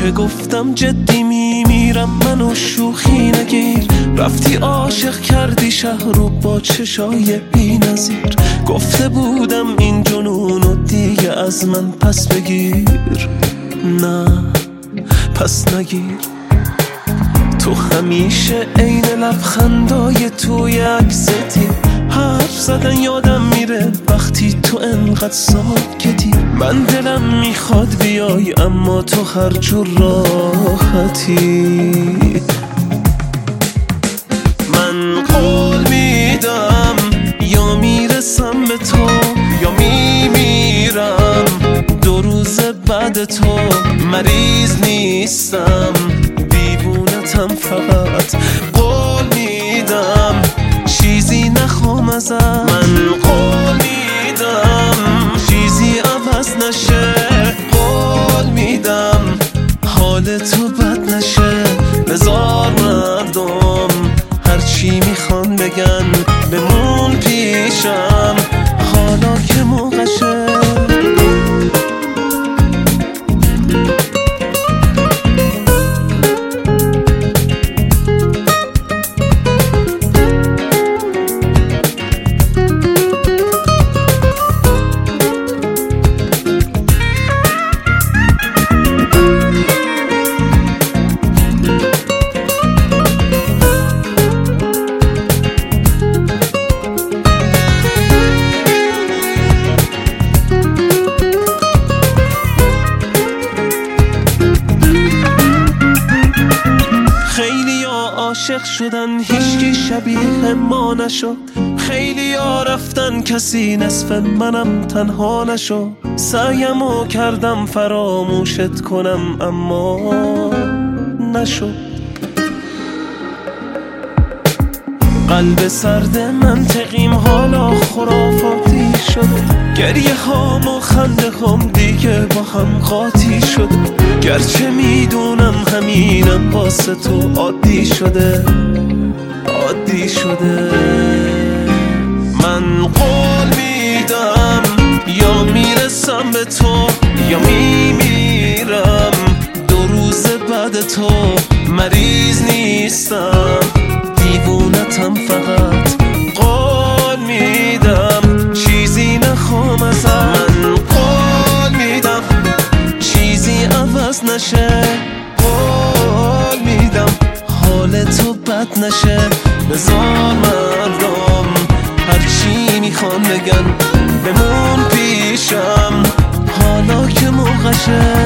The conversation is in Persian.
که گفتم جدی میمیرم منو شوخی نگیر. رفتی عاشق کردی شهر رو با چشای بی نظیر. گفته بودم این جنونو دیگه از من پس بگیر. نه پس نگیر. تو همیشه عین لبخندای توی عکستی. حرف زدن یادم میره وقتی تو انقدر ساکتی. من دلم میخواد بیای اما تو هر جور راحتی. من قول میدم یا میرسم به تو یا میمیرم. 2 روز بعد تو مریض نیستم، دیوونتم فقط. قول میدم چیزی نخوام ازت. من قول میدم چیزی عوض نشه. قول میدم حال تو بد نشه. بذار مردم هرچی میخوان بگن بمون پیشم حالا که موقعشه. عاشق شدن هیچکی شبیه ما نشد. خیلی ها رفتن کسی نصف منم تنها نشد. سعیمو کردم فراموشت کنم اما نشد. قلب سرد منطقیم حالا خرافاتی شده. گریه هام و خنده هام دیگه با هم قاطی شده. گرچه میدونم همینم واسه تو عادی شده. عادی شده. من قول میدم یا میرسم به تو یا میمیرم. 2 روز بعد تو مریض نیستم، دیوونتم فقط. قول میدم چیزی نخوام ازت. من قول میدم چیزی عوض نشه. قول میدم حال تو بد نشه. بذار مردم هرچی میخوان بگن بمون پیشم حالا که موقعشه.